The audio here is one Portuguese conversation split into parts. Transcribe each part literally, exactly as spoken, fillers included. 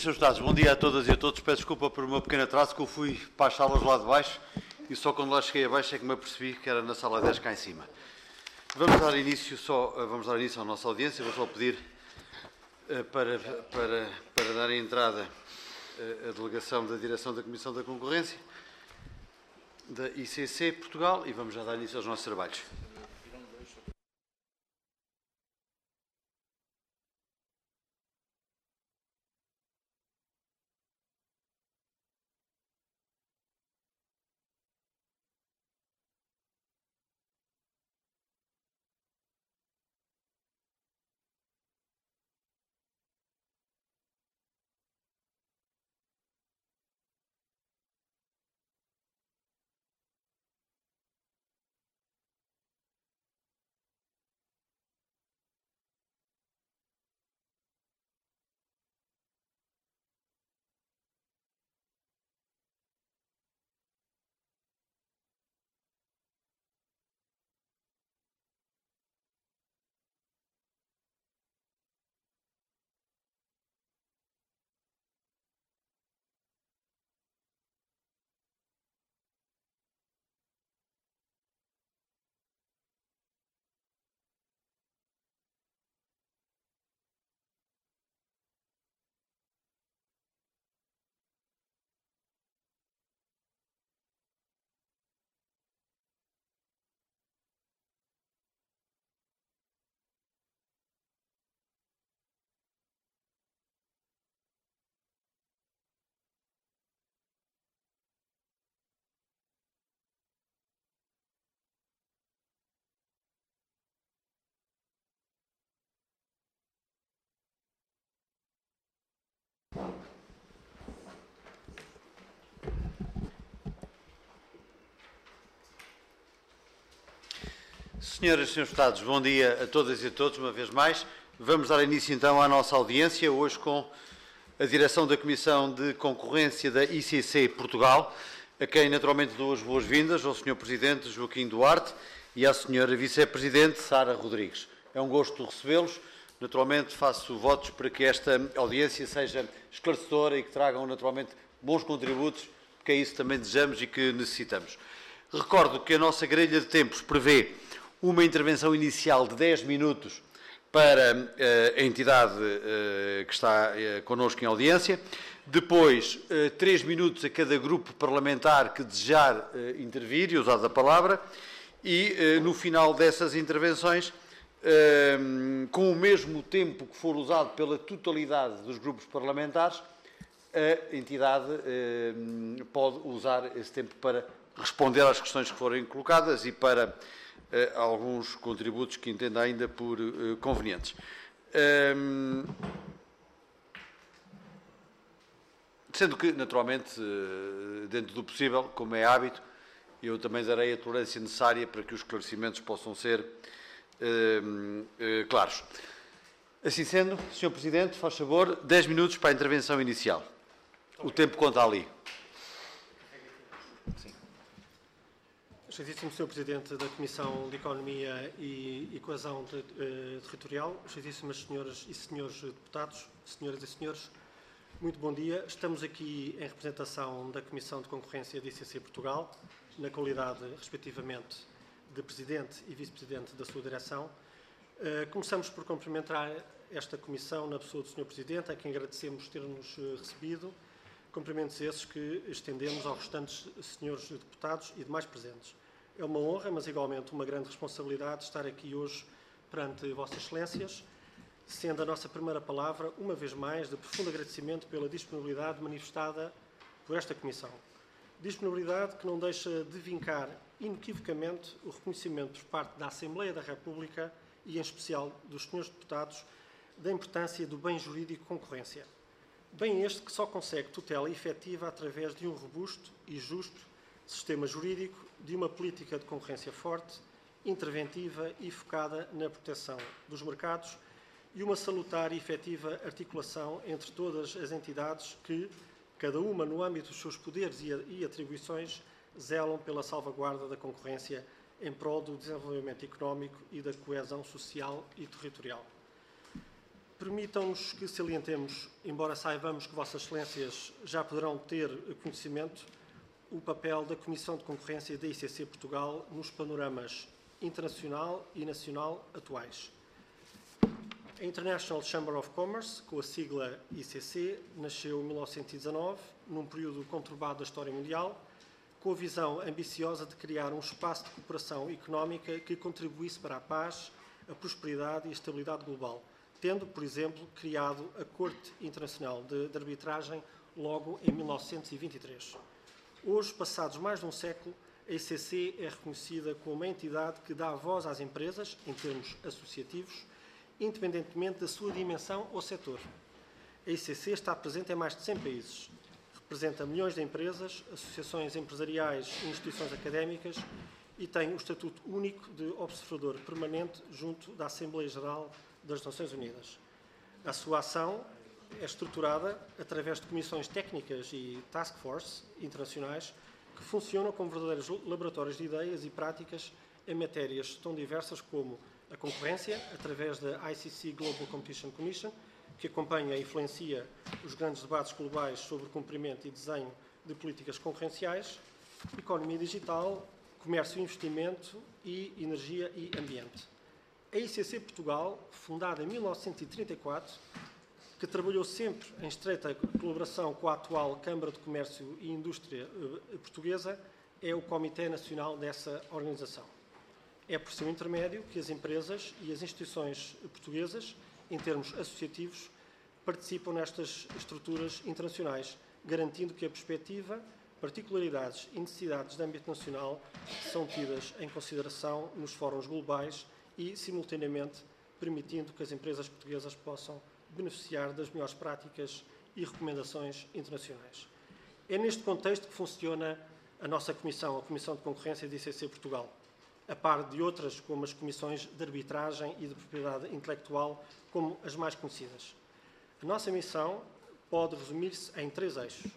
Senhoras e senhores deputados, bom dia a todas e a todos. Peço desculpa por o meu pequeno atraso, que eu fui para as salas lá de baixo e só quando lá cheguei abaixo é que me apercebi que era na sala dez cá em cima. Vamos dar início, só, vamos dar início à nossa audiência. Vou só pedir uh, para, para, para dar entrada uh, a delegação da Direção da Comissão da Concorrência da I C C Portugal e vamos já dar início aos nossos trabalhos. Senhoras e senhores deputados, bom dia a todas e a todos, uma vez mais. Vamos dar início então à nossa audiência, hoje com a direção da Comissão de Concorrência da I C C Portugal, a quem naturalmente dou as boas-vindas, ao senhor Presidente Joaquim Duarte e à senhora Vice-Presidente Sara Rodrigues. É um gosto recebê-los. Naturalmente faço votos para que esta audiência seja esclarecedora e que tragam naturalmente bons contributos, porque é isso que também desejamos e que necessitamos. Recordo que a nossa grelha de tempos prevê uma intervenção inicial de dez minutos para uh, a entidade uh, que está uh, connosco em audiência, depois uh, três minutos a cada grupo parlamentar que desejar uh, intervir e usar a palavra, e uh, no final dessas intervenções, uh, com o mesmo tempo que for usado pela totalidade dos grupos parlamentares, a entidade uh, pode usar esse tempo para responder às questões que forem colocadas e para Uh, alguns contributos que entenda ainda por uh, convenientes. Um, sendo que, naturalmente, uh, dentro do possível, como é hábito, eu também darei a tolerância necessária para que os esclarecimentos possam ser uh, uh, claros. Assim sendo, senhor Presidente, faz favor, dez minutos para a intervenção inicial. O tempo conta ali. Excelentíssimo senhor Presidente da Comissão de Economia e, e Coesão de, uh, Territorial, excelentíssimas senhoras e senhores deputados, senhoras e senhores, muito bom dia. Estamos aqui em representação da Comissão de Concorrência da I C C Portugal, na qualidade, respectivamente, de Presidente e Vice-Presidente da sua direção. Uh, começamos por cumprimentar esta Comissão na pessoa do senhor Presidente, a quem agradecemos ter-nos uh, recebido. Cumprimentos esses que estendemos aos restantes senhores deputados e demais presentes. É uma honra, mas igualmente uma grande responsabilidade estar aqui hoje perante Vossas Excelências, sendo a nossa primeira palavra, uma vez mais, de profundo agradecimento pela disponibilidade manifestada por esta Comissão. Disponibilidade que não deixa de vincar inequivocamente o reconhecimento por parte da Assembleia da República e, em especial, dos senhores deputados, da importância do bem jurídico concorrência. Bem este que só consegue tutela efetiva através de um robusto e justo sistema jurídico, de uma política de concorrência forte, interventiva e focada na proteção dos mercados e uma salutar e efetiva articulação entre todas as entidades que, cada uma no âmbito dos seus poderes e atribuições, zelam pela salvaguarda da concorrência em prol do desenvolvimento económico e da coesão social e territorial. Permitam-nos que salientemos, embora saibamos que Vossas Excelências já poderão ter conhecimento, o papel da Comissão de Concorrência da I C C Portugal nos panoramas internacional e nacional atuais. A International Chamber of Commerce, com a sigla I C C, nasceu em mil novecentos e dezanove, num período conturbado da história mundial, com a visão ambiciosa de criar um espaço de cooperação económica que contribuísse para a paz, a prosperidade e a estabilidade global, tendo, por exemplo, criado a Corte Internacional de, de Arbitragem logo em mil novecentos e vinte e três. Hoje, passados mais de um século, a I C C é reconhecida como uma entidade que dá voz às empresas, em termos associativos, independentemente da sua dimensão ou setor. A I C C está presente em mais de cem países. Representa milhões de empresas, associações empresariais e instituições académicas e tem o estatuto único de observador permanente junto da Assembleia Geral das Nações Unidas. A sua ação é estruturada através de comissões técnicas e task force internacionais que funcionam como verdadeiros laboratórios de ideias e práticas em matérias tão diversas como a concorrência, através da I C C Global Competition Commission, que acompanha e influencia os grandes debates globais sobre o cumprimento e desenho de políticas concorrenciais, economia digital, comércio e investimento e energia e ambiente. A I C C Portugal, fundada em mil novecentos e trinta e quatro, que trabalhou sempre em estreita colaboração com a atual Câmara de Comércio e Indústria Portuguesa, é o Comitê Nacional dessa organização. É por seu intermédio que as empresas e as instituições portuguesas, em termos associativos, participam nestas estruturas internacionais, garantindo que a perspectiva, particularidades e necessidades de âmbito nacional são tidas em consideração nos fóruns globais e, simultaneamente, permitindo que as empresas portuguesas possam beneficiar das melhores práticas e recomendações internacionais. É neste contexto que funciona a nossa Comissão, a Comissão de Concorrência da I C C Portugal, a par de outras como as Comissões de Arbitragem e de Propriedade Intelectual, como as mais conhecidas. A nossa missão pode resumir-se em três eixos.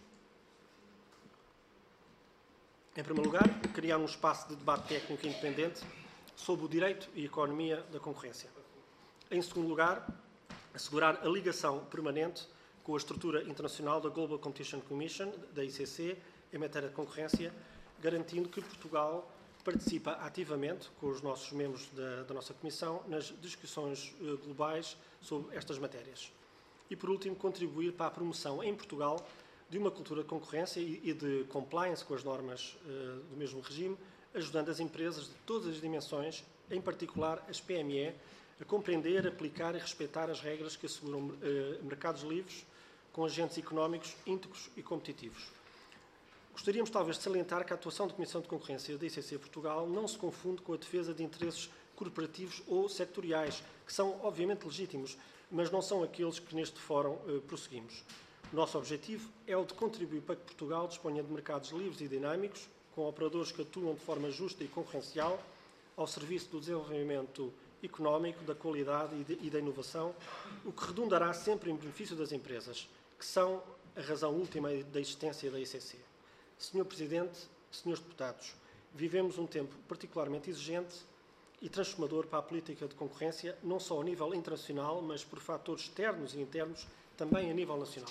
Em primeiro lugar, criar um espaço de debate técnico independente sobre o direito e a economia da concorrência. Em segundo lugar, assegurar a ligação permanente com a estrutura internacional da Global Competition Commission, da I C C, em matéria de concorrência, garantindo que Portugal participa ativamente com os nossos membros da, da nossa Comissão nas discussões uh, globais sobre estas matérias. E, por último, contribuir para a promoção em Portugal de uma cultura de concorrência e, e de compliance com as normas uh, do mesmo regime, ajudando as empresas de todas as dimensões, em particular as P M E, a compreender, aplicar e respeitar as regras que asseguram uh, mercados livres com agentes económicos íntegros e competitivos. Gostaríamos talvez de salientar que a atuação da Comissão de Concorrência da I C C Portugal não se confunde com a defesa de interesses corporativos ou sectoriais, que são obviamente legítimos, mas não são aqueles que neste fórum uh, prosseguimos. O nosso objetivo é o de contribuir para que Portugal disponha de mercados livres e dinâmicos, com operadores que atuam de forma justa e concorrencial, ao serviço do desenvolvimento económico, da qualidade e, de, e da inovação, o que redundará sempre em benefício das empresas, que são a razão última da existência da I C C. senhor Presidente, senhores Deputados, vivemos um tempo particularmente exigente e transformador para a política de concorrência, não só a nível internacional, mas por fatores externos e internos, também a nível nacional.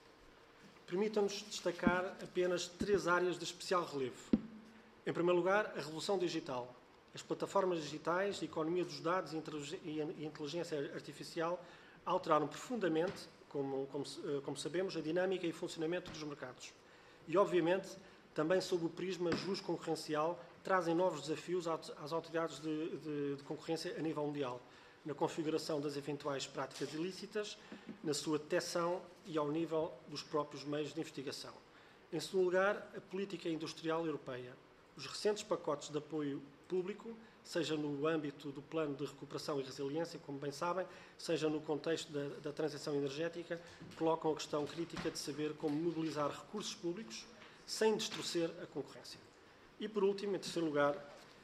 Permitam-nos destacar apenas três áreas de especial relevo. Em primeiro lugar, a revolução digital. As plataformas digitais, a economia dos dados e a inteligência artificial alteraram profundamente, como, como, como sabemos, a dinâmica e o funcionamento dos mercados. E, obviamente, também sob o prisma justo concorrencial, trazem novos desafios às autoridades de, de, de concorrência a nível mundial, na configuração das eventuais práticas ilícitas, na sua detecção e ao nível dos próprios meios de investigação. Em segundo lugar, a política industrial europeia. Os recentes pacotes de apoio público, seja no âmbito do Plano de Recuperação e Resiliência, como bem sabem, seja no contexto da, da transição energética, colocam a questão crítica de saber como mobilizar recursos públicos sem distorcer a concorrência. E, por último, em terceiro lugar,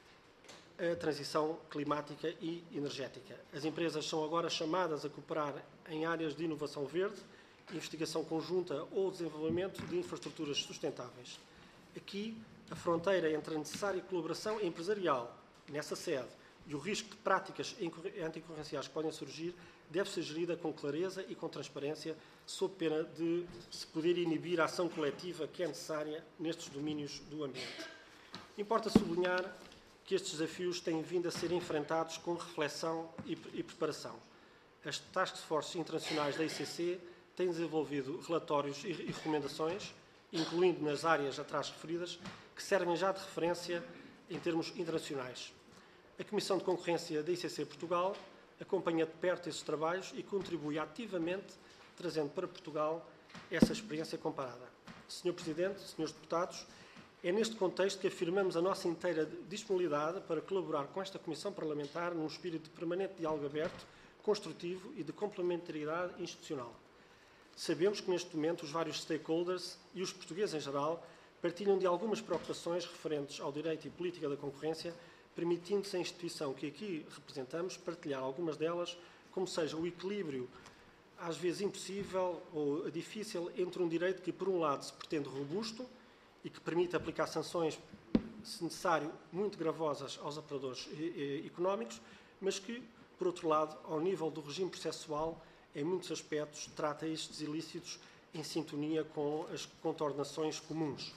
a transição climática e energética. As empresas são agora chamadas a cooperar em áreas de inovação verde, investigação conjunta ou desenvolvimento de infraestruturas sustentáveis. Aqui, a fronteira entre a necessária colaboração empresarial, nessa sede, e o risco de práticas anticoncorrenciais que podem surgir deve ser gerida com clareza e com transparência, sob pena de se poder inibir a ação coletiva que é necessária nestes domínios do ambiente. Importa sublinhar que estes desafios têm vindo a ser enfrentados com reflexão e, e preparação. As Task Forces internacionais da I C C têm desenvolvido relatórios e, e recomendações, incluindo nas áreas atrás referidas, que servem já de referência em termos internacionais. A Comissão de Concorrência da I C C Portugal acompanha de perto esses trabalhos e contribui ativamente, trazendo para Portugal essa experiência comparada. senhor Presidente, senhores Deputados, é neste contexto que afirmamos a nossa inteira disponibilidade para colaborar com esta Comissão Parlamentar num espírito de permanente diálogo aberto, construtivo e de complementaridade institucional. Sabemos que neste momento os vários stakeholders e os portugueses em geral partilham de algumas preocupações referentes ao direito e política da concorrência, permitindo-se a instituição que aqui representamos partilhar algumas delas, como seja o equilíbrio, às vezes impossível ou difícil, entre um direito que, por um lado, se pretende robusto e que permite aplicar sanções, se necessário, muito gravosas aos operadores económicos, mas que, por outro lado, ao nível do regime processual, em muitos aspectos, trata estes ilícitos em sintonia com as contornações comuns.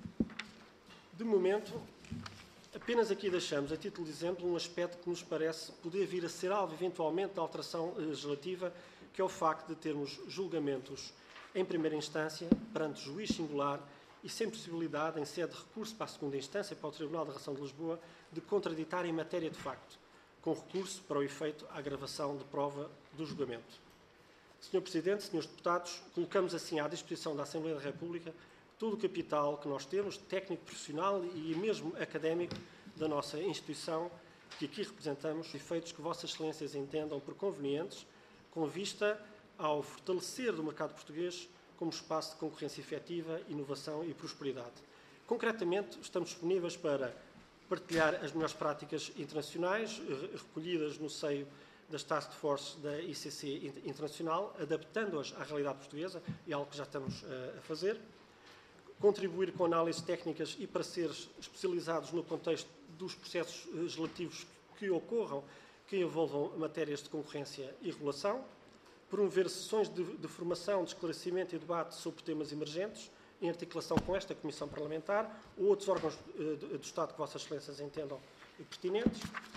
De momento, apenas aqui deixamos, a título de exemplo, um aspecto que nos parece poder vir a ser alvo, eventualmente, de alteração legislativa, que é o facto de termos julgamentos em primeira instância, perante juiz singular e sem possibilidade, em sede de recurso para a segunda instância, para o Tribunal da Ração de Lisboa, de contraditar em matéria de facto, com recurso para o efeito à agravação de prova do julgamento. senhor Presidente, senhores Deputados, colocamos assim à disposição da Assembleia da República todo o capital que nós temos, técnico, profissional e mesmo académico da nossa instituição, que aqui representamos, efeitos que Vossas Excelências entendam por convenientes, com vista ao fortalecer do mercado português como espaço de concorrência efetiva, inovação e prosperidade. Concretamente, estamos disponíveis para partilhar as melhores práticas internacionais recolhidas no seio das Task Force da I C C Internacional, adaptando-as à realidade portuguesa, é algo que já estamos a fazer. Contribuir com análises técnicas e pareceres especializados no contexto dos processos legislativos que ocorram, que envolvam matérias de concorrência e regulação. Promover sessões de, de formação, de esclarecimento e debate sobre temas emergentes, em articulação com esta Comissão Parlamentar ou outros órgãos uh, do Estado que Vossas Excelências entendam pertinentes.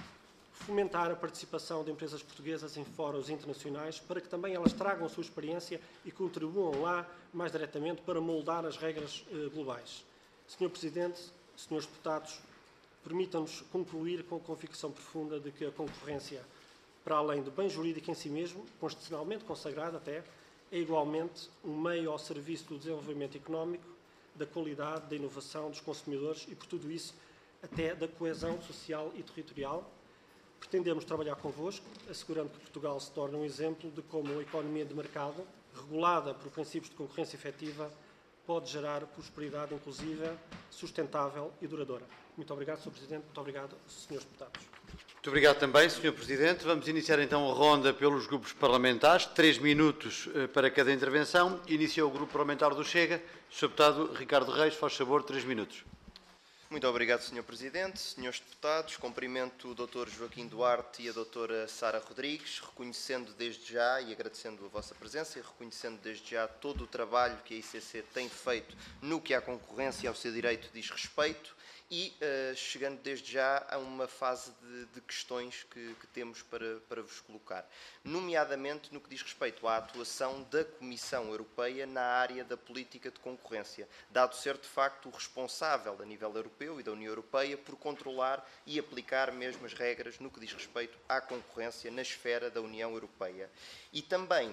Fomentar a participação de empresas portuguesas em fóruns internacionais para que também elas tragam a sua experiência e contribuam lá mais diretamente para moldar as regras uh, globais. senhor Presidente, senhores Deputados, permitam-nos concluir com a convicção profunda de que a concorrência, para além do bem jurídico em si mesmo, constitucionalmente consagrado até, é igualmente um meio ao serviço do desenvolvimento económico, da qualidade, da inovação dos consumidores e, por tudo isso, até da coesão social e territorial. Pretendemos trabalhar convosco, assegurando que Portugal se torne um exemplo de como a economia de mercado, regulada por princípios de concorrência efetiva, pode gerar prosperidade inclusiva, sustentável e duradoura. Muito obrigado, senhor Presidente. Muito obrigado, senhores Deputados. Muito obrigado também, senhor Presidente. Vamos iniciar então a ronda pelos grupos parlamentares. Três minutos para cada intervenção. Inicia o Grupo Parlamentar do Chega. senhor Deputado Ricardo Reis, faz favor, três minutos. Muito obrigado, senhor Presidente. Senhores Deputados, cumprimento o doutor Joaquim Duarte e a doutora Sara Rodrigues, reconhecendo desde já e agradecendo a vossa presença e reconhecendo desde já todo o trabalho que a I C C tem feito no que à concorrência e ao seu direito diz respeito e uh, chegando desde já a uma fase de, de questões que, que temos para, para vos colocar, nomeadamente no que diz respeito à atuação da Comissão Europeia na área da política de concorrência, dado ser de facto o responsável a nível europeu e da União Europeia por controlar e aplicar mesmo as regras no que diz respeito à concorrência na esfera da União Europeia. E também,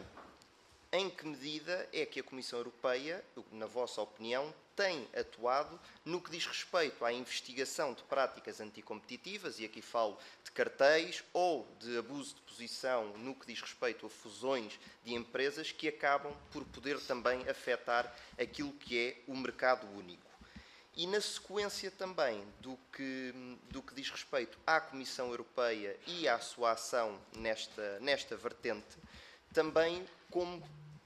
em que medida é que a Comissão Europeia, na vossa opinião, tem atuado no que diz respeito à investigação de práticas anticompetitivas, e aqui falo de cartéis ou de abuso de posição no que diz respeito a fusões de empresas que acabam por poder também afetar aquilo que é o mercado único. E na sequência também do que, do que diz respeito à Comissão Europeia e à sua ação nesta, nesta vertente, também como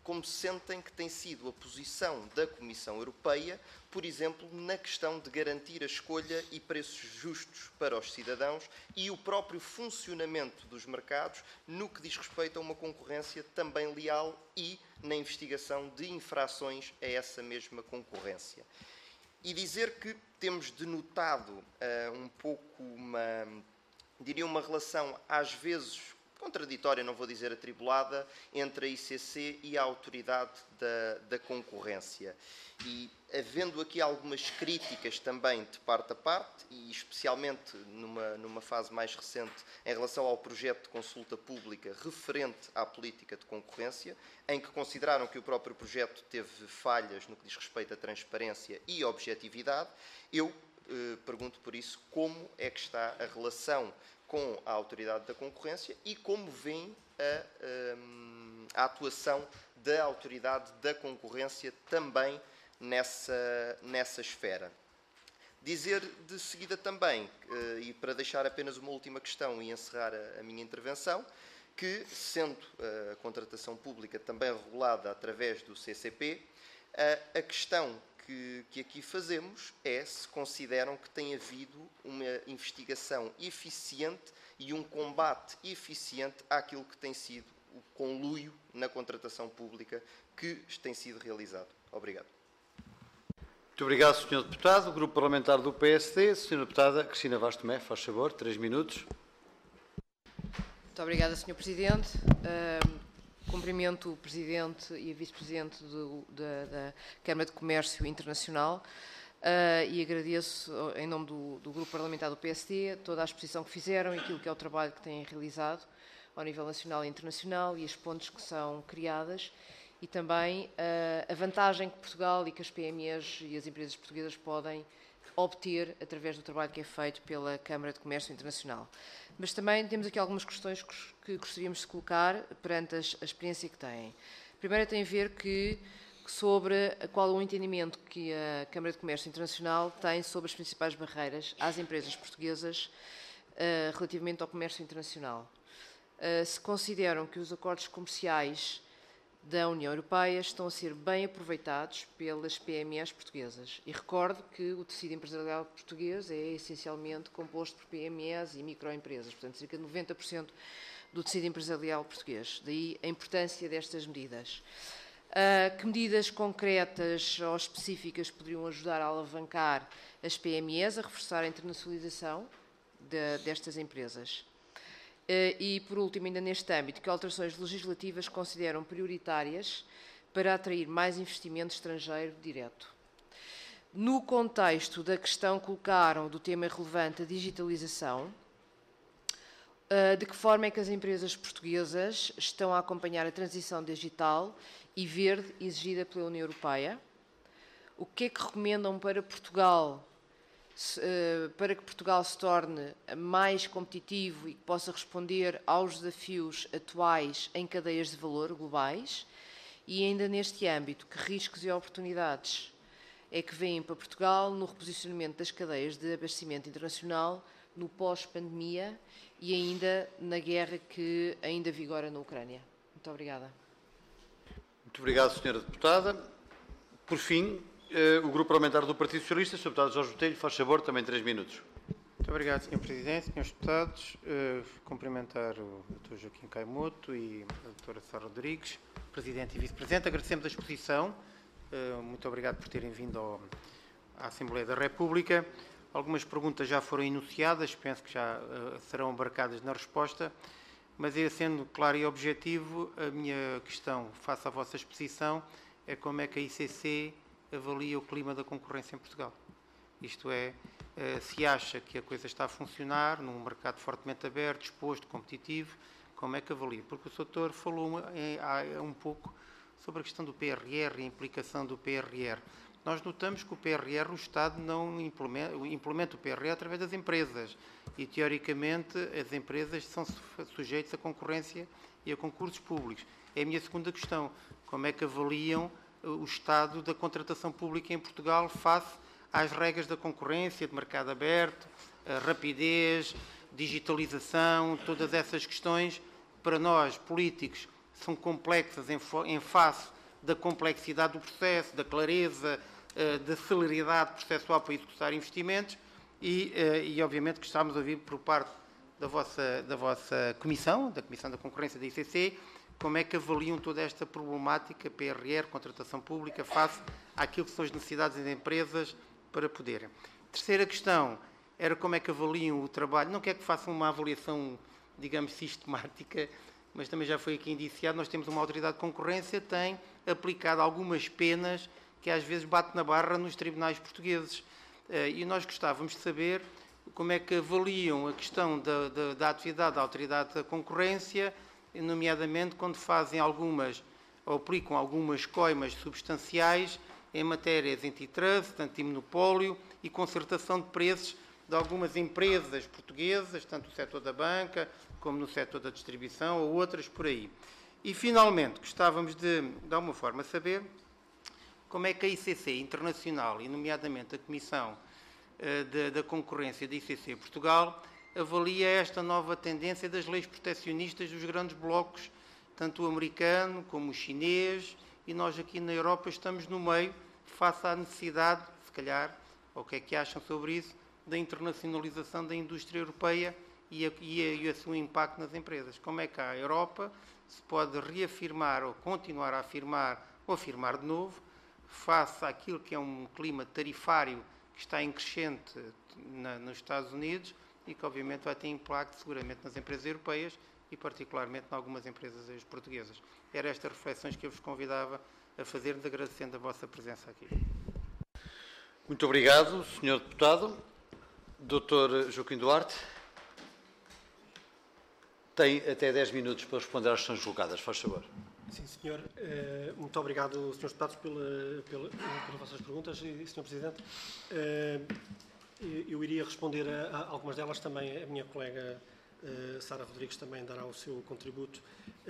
como sentem que tem sido a posição da Comissão Europeia, por exemplo, na questão de garantir a escolha e preços justos para os cidadãos e o próprio funcionamento dos mercados no que diz respeito a uma concorrência também leal e na investigação de infrações a essa mesma concorrência. E dizer que temos denotado uh, um pouco uma, diria uma relação às vezes contraditória, não vou dizer atribulada, entre a I C C e a Autoridade da, da Concorrência. E havendo aqui algumas críticas também de parte a parte, e especialmente numa, numa fase mais recente em relação ao projeto de consulta pública referente à política de concorrência, em que consideraram que o próprio projeto teve falhas no que diz respeito à transparência e objetividade, eu eh, pergunto por isso como é que está a relação com a Autoridade da Concorrência e como vem a, a, a atuação da Autoridade da Concorrência também nessa, nessa esfera. Dizer de seguida também, e para deixar apenas uma última questão e encerrar a, a minha intervenção, que, sendo a contratação pública também regulada através do C C P, a, a questão que, que aqui fazemos é se consideram que tem havido uma investigação eficiente e um combate eficiente àquilo que tem sido o conluio na contratação pública que tem sido realizado. Obrigado. Muito obrigado, senhor Deputado. O Grupo Parlamentar do P S D, senhora Deputada Cristina Vaz Tomé, faz favor, três minutos. Muito obrigada, senhor Presidente. Uh, cumprimento o Presidente e a Vice-Presidente da, da Câmara de Comércio Internacional uh, e agradeço, em nome do, do Grupo Parlamentar do P S D, toda a exposição que fizeram e aquilo que é o trabalho que têm realizado ao nível nacional e internacional e as pontes que são criadas e também uh, a vantagem que Portugal e que as P M Es e as empresas portuguesas podem obter através do trabalho que é feito pela Câmara de Comércio Internacional. Mas também temos aqui algumas questões que gostaríamos de colocar perante a experiência que têm. A primeira tem a ver que, sobre qual o entendimento que a Câmara de Comércio Internacional tem sobre as principais barreiras às empresas portuguesas uh, relativamente ao comércio internacional. Uh, se consideram que os acordos comerciais da União Europeia estão a ser bem aproveitados pelas P M Es portuguesas. E recordo que o tecido empresarial português é essencialmente composto por P M Es e microempresas, portanto, cerca de noventa por cento do tecido empresarial português. Daí a importância destas medidas. Uh, que medidas concretas ou específicas poderiam ajudar a alavancar as P M Es a reforçar a internacionalização de, destas empresas? E, por último, ainda neste âmbito, que alterações legislativas consideram prioritárias para atrair mais investimento estrangeiro direto? No contexto da questão que colocaram do tema relevante, a digitalização, de que forma é que as empresas portuguesas estão a acompanhar a transição digital e verde exigida pela União Europeia? O que é que recomendam para Portugal, para que Portugal se torne mais competitivo e que possa responder aos desafios atuais em cadeias de valor globais? E ainda neste âmbito, que riscos e oportunidades é que vêm para Portugal no reposicionamento das cadeias de abastecimento internacional no pós-pandemia e ainda na guerra que ainda vigora na Ucrânia? Muito obrigada. Muito obrigado, senhora Deputada. Por fim, o Grupo Parlamentar do Partido Socialista, senhor Deputado Jorge Botelho, faz favor, também três minutos. Muito obrigado, senhor Presidente, senhores Deputados. Uh, cumprimentar o doutor Joaquim Caimoto e a doutora Sara Rodrigues, Presidente e Vice-Presidente. Agradecemos a exposição. Uh, muito obrigado por terem vindo ao, à Assembleia da República. Algumas perguntas já foram enunciadas, penso que já uh, serão abarcadas na resposta, mas eu, sendo claro e objetivo, a minha questão face à vossa exposição é como é que a I C C avalia o clima da concorrência em Portugal. Isto é, se acha que a coisa está a funcionar num mercado fortemente aberto, exposto, competitivo, como é que avalia? Porque o doutor falou há um pouco sobre a questão do P R R e a implicação do P R R. Nós notamos que o P R R, o Estado não implementa, implementa o P R R através das empresas e, teoricamente, as empresas são sujeitas à concorrência e a concursos públicos. É a minha segunda questão. Como é que avaliam o estado da contratação pública em Portugal face às regras da concorrência, de mercado aberto, rapidez, digitalização, todas essas questões, para nós, políticos, são complexas em face da complexidade do processo, da clareza, da celeridade processual para executar investimentos e, e obviamente, que estamos a ouvir por parte da vossa, da vossa Comissão, da Comissão da Concorrência da I C C, como é que avaliam toda esta problemática, P R R, contratação pública, face àquilo que são as necessidades das empresas para poderem. Terceira questão era como é que avaliam o trabalho, não quer que façam uma avaliação, digamos, sistemática, mas também já foi aqui indiciado, nós temos uma autoridade de concorrência, tem aplicado algumas penas que às vezes bate na barra nos tribunais portugueses. E nós gostávamos de saber como é que avaliam a questão da, da, da atividade da autoridade da concorrência, nomeadamente quando fazem algumas, ou aplicam algumas coimas substanciais em matérias antitrust, antimonopólio e concertação de preços de algumas empresas portuguesas, tanto no setor da banca, como no setor da distribuição, ou outras por aí. E, finalmente, gostávamos de, de alguma forma, saber como é que a I C C Internacional, e nomeadamente a Comissão uh, de, da Concorrência da I C C Portugal, avalia esta nova tendência das leis proteccionistas dos grandes blocos, tanto o americano como o chinês, e nós aqui na Europa estamos no meio, face à necessidade, se calhar, ou o que é que acham sobre isso, da internacionalização da indústria europeia e, a, e, a, e o seu impacto nas empresas. Como é que a Europa se pode reafirmar ou continuar a afirmar ou afirmar de novo face àquilo que é um clima tarifário que está em crescente na, nos Estados Unidos e que obviamente vai ter impacto seguramente nas empresas europeias e particularmente em algumas empresas portuguesas. Eram estas reflexões que eu vos convidava a fazer, agradecendo a vossa presença aqui. Muito obrigado, senhor Deputado. doutor Joaquim Duarte. Tem até dez minutos para responder às questões colocadas. Faz favor. Sim, senhor. Muito obrigado, senhores deputados, pela, pela, pelas vossas perguntas. E, senhor Presidente, eu iria responder a, a algumas delas. Também a minha colega Sara Rodrigues também dará o seu contributo.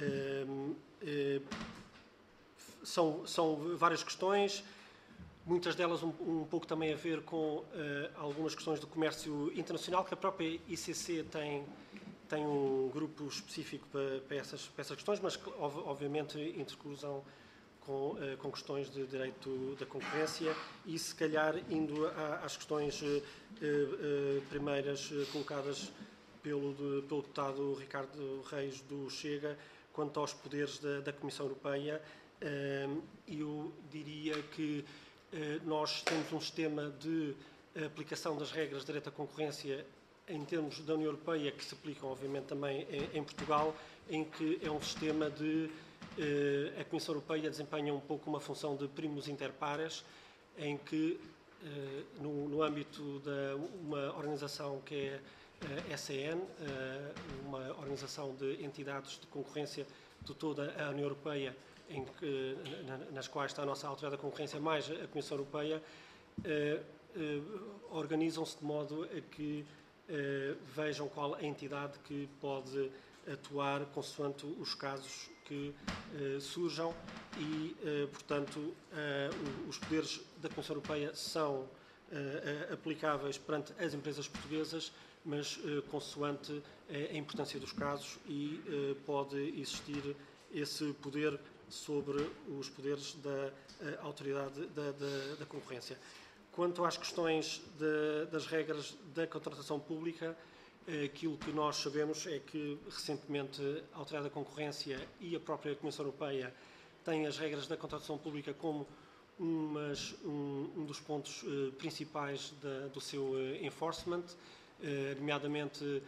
São, são várias questões, muitas delas um, um pouco também a ver com uh, algumas questões do comércio internacional, que a própria I C C tem, tem um grupo específico para, para, essas, para essas questões, mas que obviamente intercruzam com, uh, com questões de direito da concorrência e, se calhar, indo a, às questões uh, uh, primeiras uh, colocadas pelo, de, pelo deputado Ricardo Reis do Chega, quanto aos poderes da, da Comissão Europeia. Uh, eu diria que uh, nós temos um sistema de aplicação das regras de direito da concorrência em termos da União Europeia, que se aplicam, obviamente, também em, em Portugal, em que é um sistema de... Uh, a Comissão Europeia desempenha um pouco uma função de primus inter pares, em que, uh, no, no âmbito de uma organização que é a S E N, uh, uma organização de entidades de concorrência de toda a União Europeia, em que, nas quais está a nossa autoridade da concorrência, mais a Comissão Europeia, eh, eh, organizam-se de modo a que eh, vejam qual a entidade que pode atuar consoante os casos que eh, surjam e, eh, portanto, eh, os poderes da Comissão Europeia são eh, aplicáveis perante as empresas portuguesas, mas eh, consoante a importância dos casos e eh, pode existir esse poder sobre os poderes da uh, autoridade da, da, da concorrência. Quanto às questões de, das regras da contratação pública, uh, aquilo que nós sabemos é que, recentemente, a autoridade da concorrência e a própria Comissão Europeia têm as regras da contratação pública como umas, um, um dos pontos uh, principais da, do seu uh, enforcement, uh, nomeadamente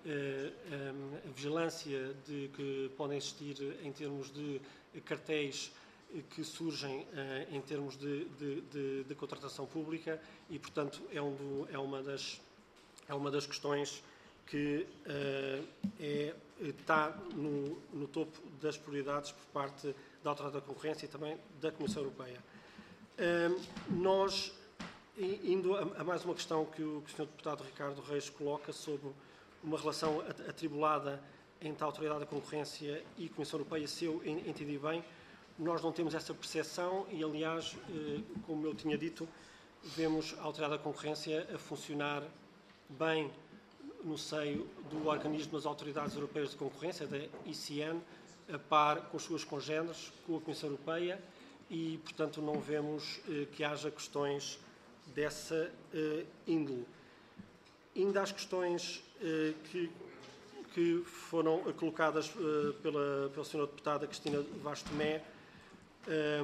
a vigilância de que podem existir em termos de cartéis que surgem em termos de, de, de, de contratação pública e, portanto, é, um do, é, uma, das, é uma das questões que uh, é, está no, no topo das prioridades por parte da Autoridade da Concorrência e também da Comissão Europeia. Uh, nós, indo a, a mais uma questão que o, que o senhor Deputado Ricardo Reis coloca sobre uma relação atribulada entre a Autoridade da Concorrência e a Comissão Europeia, se eu entendi bem, nós não temos essa percepção e, aliás, como eu tinha dito, vemos a Autoridade da Concorrência a funcionar bem no seio do organismo das Autoridades Europeias de Concorrência, da I C N, a par com os seus congêneres, com a Comissão Europeia e, portanto, não vemos eh, que haja questões dessa eh, índole. Ainda às questões eh, que, que foram colocadas eh, pela, pela senhora deputada Cristina Vaz Tomé, eh,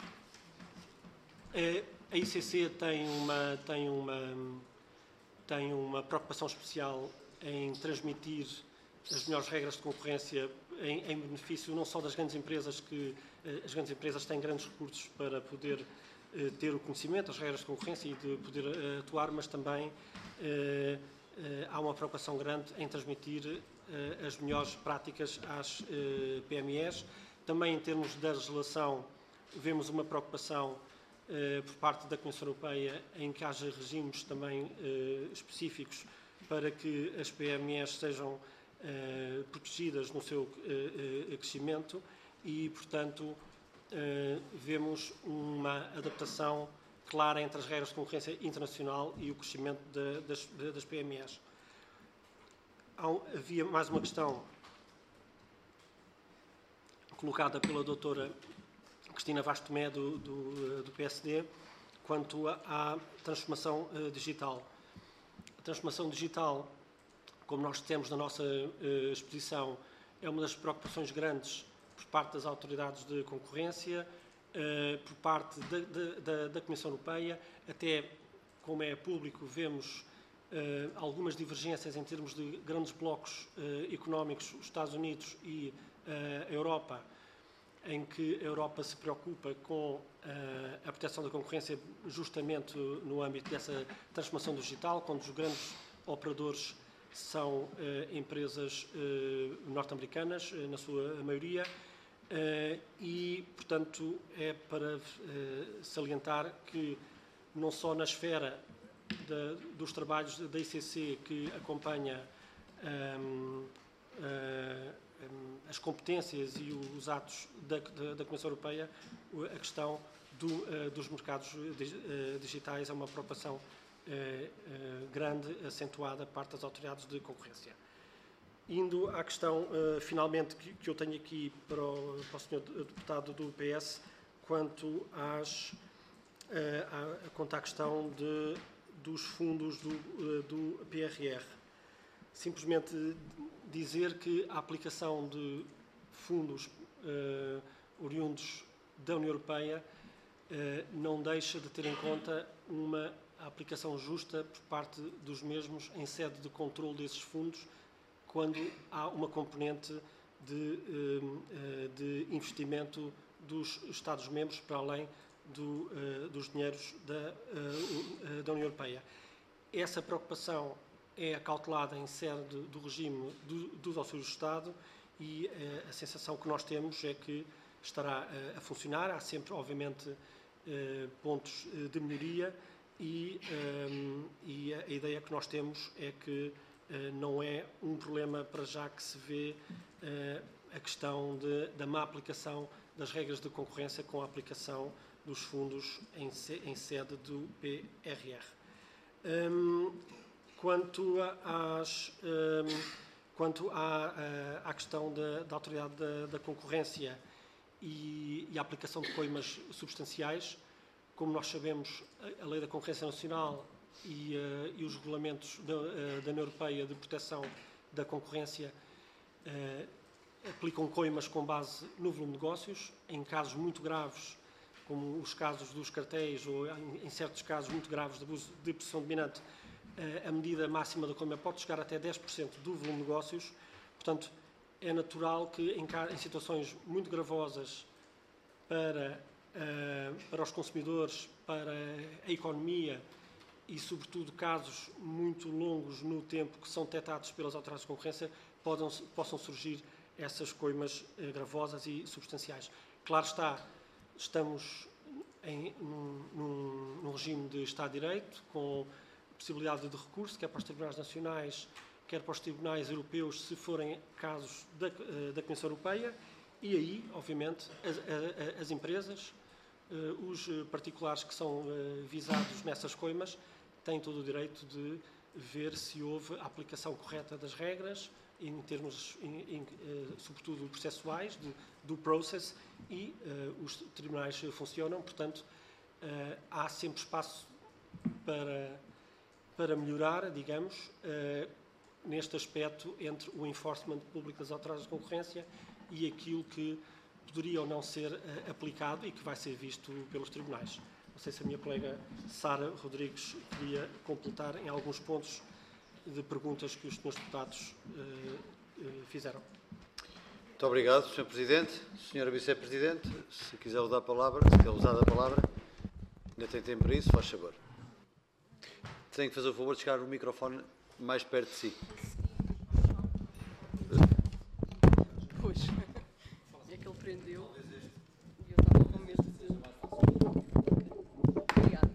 a I C C tem uma, tem, uma, tem uma preocupação especial em transmitir as melhores regras de concorrência em, em benefício não só das grandes empresas, que eh, as grandes empresas têm grandes recursos para poder eh, ter o conhecimento, as regras de concorrência e de poder eh, atuar, mas também eh, eh, há uma preocupação grande em transmitir eh, as melhores práticas às eh, P M Es. Também em termos da legislação, vemos uma preocupação eh, por parte da Comissão Europeia em que haja regimes também eh, específicos para que as P M Es sejam eh, protegidas no seu eh, eh, crescimento e, portanto, eh, vemos uma adaptação clara entre as regras de concorrência internacional e o crescimento de, das, de, das P M Es. Há, havia mais uma questão colocada pela doutora Cristina Vaz Tomé, do, do, do P S D, quanto à transformação uh, digital. A transformação digital, como nós temos na nossa uh, exposição, é uma das preocupações grandes por parte das autoridades de concorrência, uh, por parte da, da, da Comissão Europeia, até como é público, vemos uh, algumas divergências em termos de grandes blocos uh, económicos, os Estados Unidos e uh, a Europa, em que a Europa se preocupa com uh, a proteção da concorrência justamente no âmbito dessa transformação digital, quando os grandes operadores são uh, empresas uh, norte-americanas, uh, na sua maioria, uh, e, portanto, é para uh, salientar que não só na esfera de, dos trabalhos da I C C, que acompanha um, uh, as competências e os atos da, da, da Comissão Europeia, a questão do, uh, dos mercados digitais é uma preocupação uh, uh, grande, acentuada por parte das autoridades de concorrência. Indo à questão, uh, finalmente, que, que eu tenho aqui para o, para o senhor deputado do P S, quanto, às, uh, à, quanto à questão de, dos fundos do, uh, do P R R. Simplesmente dizer que a aplicação de fundos uh, oriundos da União Europeia uh, não deixa de ter em conta uma aplicação justa por parte dos mesmos em sede de controle desses fundos, quando há uma componente de, uh, de investimento dos Estados-membros para além do, uh, dos dinheiros da, uh, da União Europeia. Essa preocupação é acautelada em sede do regime do, dos auxílios de Estado e eh, a sensação que nós temos é que estará eh, a funcionar. Há sempre, obviamente, eh, pontos eh, de melhoria e, eh, e a, a ideia que nós temos é que eh, não é um problema para já que se vê eh, a questão de, da má aplicação das regras de concorrência com a aplicação dos fundos em, em sede do P R R. Um, Quanto, às, um, quanto à, à questão da, da autoridade da, da concorrência e, e a aplicação de coimas substanciais, como nós sabemos, a Lei da Concorrência Nacional e, uh, e os regulamentos da, uh, da União Europeia de proteção da concorrência uh, aplicam coimas com base no volume de negócios. Em casos muito graves, como os casos dos cartéis ou em, em certos casos muito graves de abuso de posição dominante, a medida máxima da coima pode chegar até dez por cento do volume de negócios. Portanto, é natural que em, em situações muito gravosas para, uh, para os consumidores, para a economia e, sobretudo, casos muito longos no tempo que são detectados pelas autoridades de concorrência, podem, possam surgir essas coimas uh, gravosas e substanciais. Claro está, estamos em, num, num, num regime de Estado de Direito, com possibilidade de recurso, quer para os tribunais nacionais, quer para os tribunais europeus, se forem casos da, da Comissão Europeia, e aí, obviamente, as, as empresas, os particulares que são visados nessas coimas, têm todo o direito de ver se houve a aplicação correta das regras, em termos, em, em, uh, sobretudo, processuais, de, do process, e uh, os tribunais funcionam, portanto, uh, há sempre espaço para, para melhorar, digamos, uh, neste aspecto entre o enforcement público das autoridades de concorrência e aquilo que poderia ou não ser uh, aplicado e que vai ser visto pelos tribunais. Não sei se a minha colega Sara Rodrigues queria completar em alguns pontos de perguntas que os senhores deputados uh, uh, fizeram. Muito obrigado, senhor Presidente. senhora Vice-Presidente, se quiser usar a palavra, se quer usar a palavra, ainda tem tempo para isso, faz favor. Tenho que fazer o favor de chegar o microfone mais perto de si. Pois, é que ele prendeu e eu estava com medo de... Obrigada.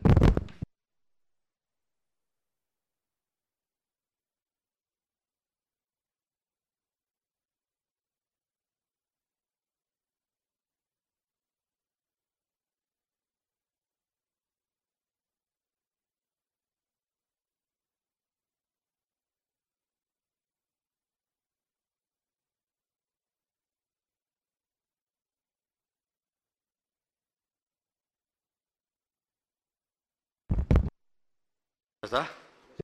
Já está?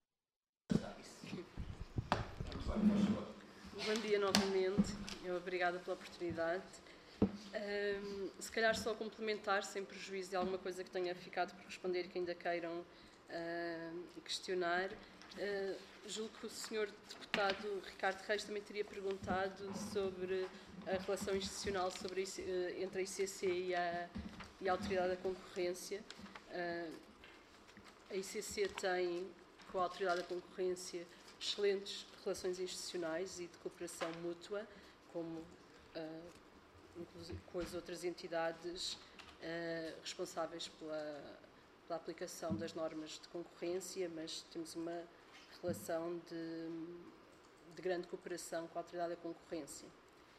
Bom dia novamente, eu obrigada pela oportunidade. Um, se calhar só complementar, sem prejuízo de alguma coisa que tenha ficado por responder e que ainda queiram uh, questionar. Uh, julgo que o senhor deputado Ricardo Reis também teria perguntado sobre a relação institucional sobre a I C, uh, entre a I C C e a, e a Autoridade da Concorrência. Uh, a I C C tem, com a Autoridade da Concorrência, excelentes relações institucionais e de cooperação mútua, como uh, inclusive com as outras entidades uh, responsáveis pela, pela aplicação das normas de concorrência, mas temos uma relação de, de grande cooperação com a Autoridade da Concorrência.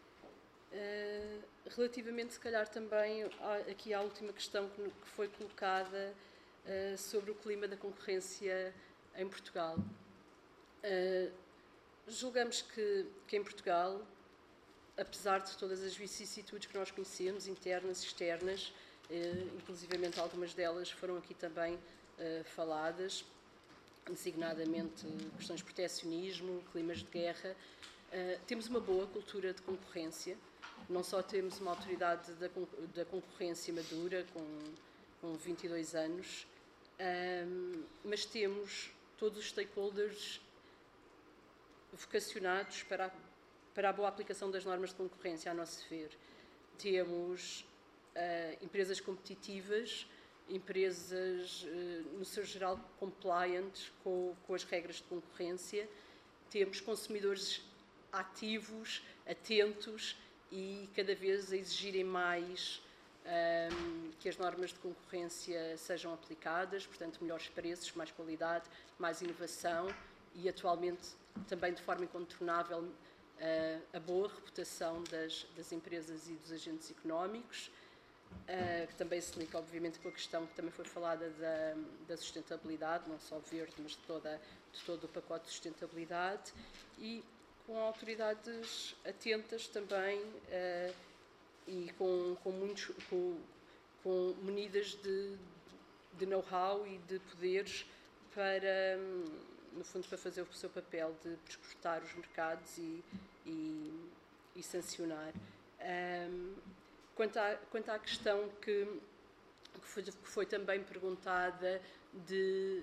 Uh, relativamente, se calhar, também aqui à última questão que, que foi colocada uh, sobre o clima da concorrência em Portugal. Uh, julgamos que, que em Portugal, apesar de todas as vicissitudes que nós conhecemos, internas e externas, uh, inclusivamente algumas delas foram aqui também uh, faladas, designadamente questões de proteccionismo, climas de guerra, uh, temos uma boa cultura de concorrência. Não só temos uma autoridade da, da concorrência madura, com, com vinte e dois anos, um, mas temos todos os stakeholders vocacionados para a, para a boa aplicação das normas de concorrência, a nosso ver. Temos uh, empresas competitivas, empresas, uh, no seu geral, compliant com, com as regras de concorrência. Temos consumidores ativos, atentos e cada vez a exigirem mais um, que as normas de concorrência sejam aplicadas, portanto, melhores preços, mais qualidade, mais inovação e, atualmente, também de forma incontornável, uh, a boa reputação das, das empresas e dos agentes económicos, uh, que também se liga, obviamente, com a questão que também foi falada da, da sustentabilidade, não só verde, mas de, toda, de todo o pacote de sustentabilidade, e com autoridades atentas também uh, e com, com, muitos, com, com medidas de, de know-how e de poderes para, no fundo, para fazer o seu papel de prescrutar os mercados e, e, e sancionar. Um, quanto, à, quanto à questão que, que, foi, que foi também perguntada de,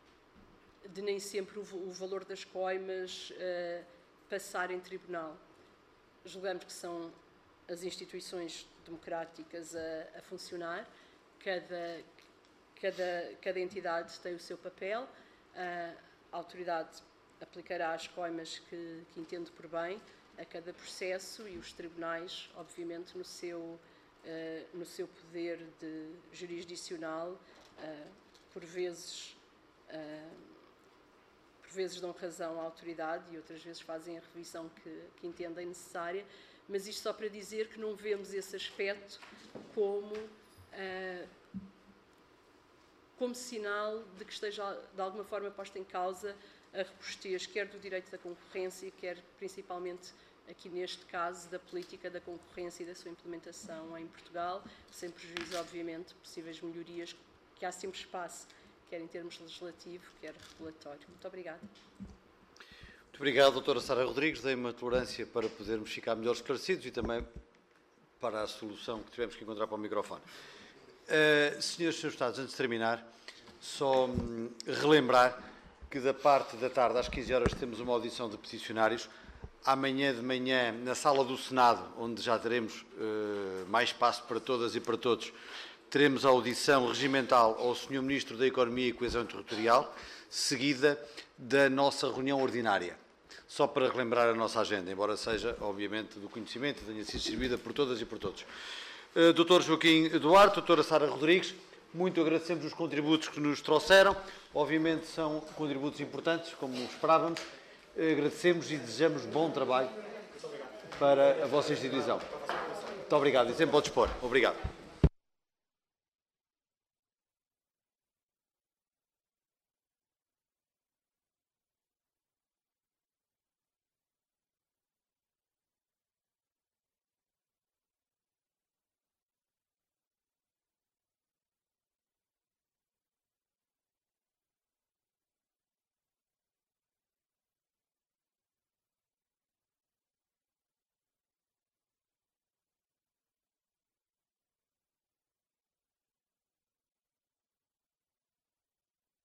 de nem sempre o, o valor das coimas uh, passar em tribunal. Julgamos que são as instituições democráticas a, a funcionar, cada, cada, cada entidade tem o seu papel, a autoridade aplicará as coimas que, que entende por bem a cada processo e os tribunais, obviamente, no seu, uh, no seu poder de jurisdicional, uh, por vezes uh, por vezes dão razão à autoridade e outras vezes fazem a revisão que, que entendem necessária, mas isto só para dizer que não vemos esse aspecto como, uh, como sinal de que esteja de alguma forma posta em causa a robustez quer do direito da concorrência, quer principalmente aqui neste caso da política da concorrência e da sua implementação em Portugal, sem prejuízo, obviamente, de possíveis melhorias, que há sempre espaço, quer em termos legislativo, quer regulatório. Muito obrigada. Muito obrigado, doutora Sara Rodrigues. Dei uma tolerância para podermos ficar melhor esclarecidos e também para a solução que tivemos que encontrar para o microfone. Uh, senhores e senhores Estados, antes de terminar, só hum, relembrar que da parte da tarde, às quinze horas, temos uma audição de peticionários. Amanhã de manhã, na sala do Senado, onde já teremos uh, mais espaço para todas e para todos, teremos a audição regimental ao senhor Ministro da Economia e Coesão Territorial, seguida da nossa reunião ordinária. Só para relembrar a nossa agenda, embora seja, obviamente, do conhecimento e tenha sido servida por todas e por todos. Uh, doutor Joaquim Duarte, doutora Sara Rodrigues, muito agradecemos os contributos que nos trouxeram. Obviamente são contributos importantes, como esperávamos. Agradecemos e desejamos bom trabalho para a vossa instituição. Muito obrigado e sempre pode dispor. Obrigado.